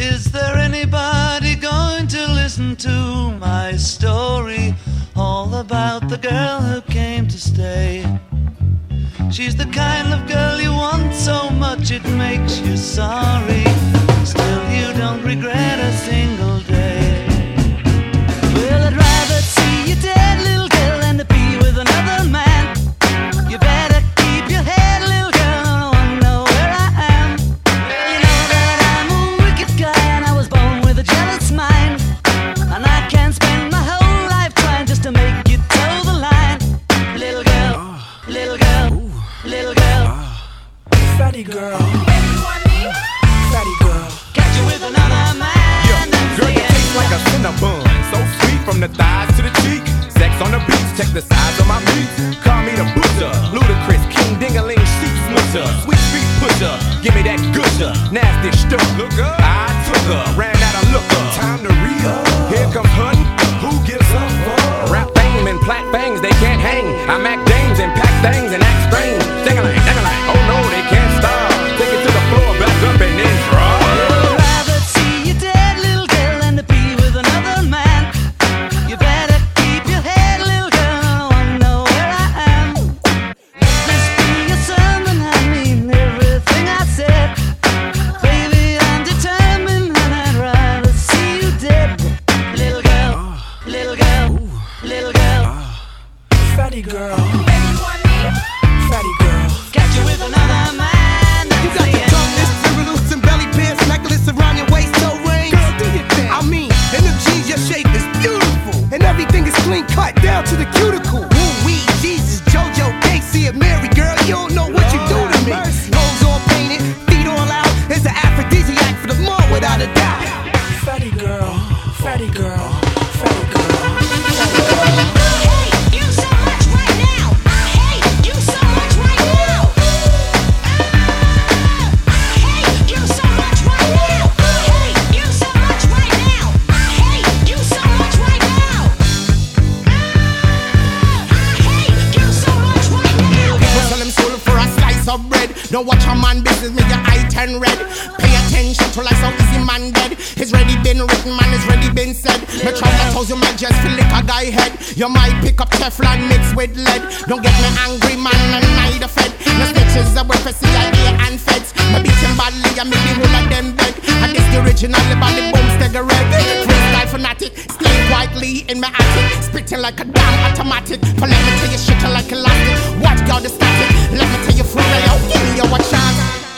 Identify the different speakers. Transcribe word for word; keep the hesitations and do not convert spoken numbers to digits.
Speaker 1: Is there anybody going to listen to my story? All about the girl who came to stay. She's the kind of girl you want so much it makes you sorry. Still you don't regret a single day. Well, I'd rather see you dead, little girl, than to be with another man. You better keep your head, little girl, I wanna know where I am. You know that I'm a wicked guy and I was born with a jealous mind. And I can't spend my whole life trying just to make you toe the line. Little girl, uh, little girl, ooh, little girl, uh,
Speaker 2: fatty girl, fatty girl,
Speaker 1: catch you with another man.
Speaker 3: Yeah, girl, you taste like a cinnabon, so sweet from the thighs to the cheek. Sex on the beach, check the size of my meat. Call me the butcher, ludicrous king dingaling sheep smusher, sweet street pusher. Give me that gusher, nasty stuff. Look up, I took her, ran out of looker. Time to re-up. Here comes Hutton, who gives up? Rap fame and plat bangs, they can't hang. I mac dames and pack things and act strange. Ding-a-lang, ding-a-lang, oh no, they can't stop. Take it to the floor, back up and then drop.
Speaker 1: I'd rather see you dead, little girl, than to be with another man. You better keep your head, little girl, I wanna know where I am. Let this be a sermon, I mean everything I said. Baby, I'm determined and I'd rather see you dead. Little girl, little girl, little girl,
Speaker 2: fatty girl, fatty girl.
Speaker 1: catch you with another man.
Speaker 4: You got the tongueness, loose and belly pants, necklace around your waist, toe rings. Girl, do your thing. I mean, in them jeans, your shape is beautiful, and everything is clean cut down to the cuticle. Woo wee, Jesus, JoJo, Casey, and Mary, girl, you don't know what you do to me. Clothes all painted, feet all out. It's an aphrodisiac for the mall, without a doubt.
Speaker 2: Fatty girl, fatty girl, fatty girl.
Speaker 5: Don't watch a man business, make your eye turn red. Pay attention to like how easy man dead. It's ready been written, man, it's ready been said. Me try to toes you might just feel like a guy head. You might pick up Teflon mixed with lead. Don't get me angry, man, and neither fed. No snitches are worth for C I A and feds. Me beat him badly, I make the whole of them beg. I guess the original about the boom stagger red. Freestyle fanatic, stay quietly in my attic. Spitting like a damn automatic. For let me tell you shit like elastic. Watch God the static, let me tell you for real. Give me your chance.